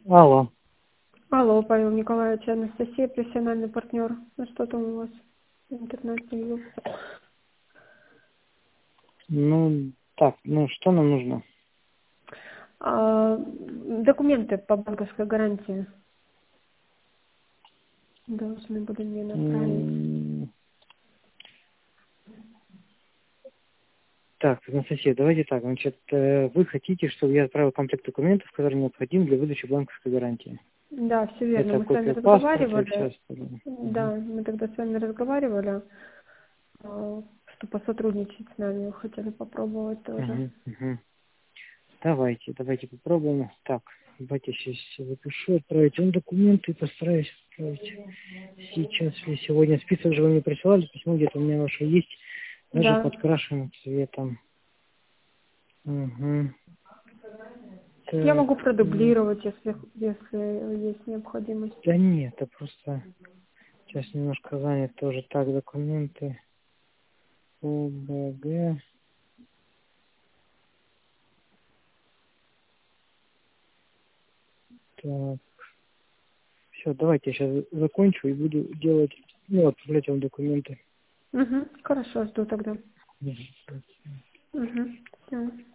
Алло. Алло, Павел Николаевич, Анастасия, профессиональный партнер. Ну что там у вас? Интернет не вижу. Ну, так, ну что нам нужно? Документы по банковской гарантии должны были мне направить. Так, Анастасия, давайте так. Значит, вы хотите, чтобы я отправил комплект документов, который необходим для выдачи банковской гарантии? Да, все верно. Это Мы с вами копия паспорта и все разговаривали. остальное. Да, мы тогда с вами разговаривали, что посотрудничать с нами хотели попробовать тоже. Угу. Давайте попробуем. Так, давайте сейчас запишу, отправить вам документы и постараюсь отправить сейчас или сегодня. Список же вы мне присылали, письмо где-то у меня ваше есть, даже Да. подкрашенным цветом. Угу. Я Так, могу продублировать, если есть необходимость. да нет, это просто сейчас немножко занят тоже. Так, документы. ОБГ. Так, все, давайте я сейчас закончу и буду делать, ну, отправлять вам документы. Угу. Хорошо, жду тогда. Мгм. Угу. Все.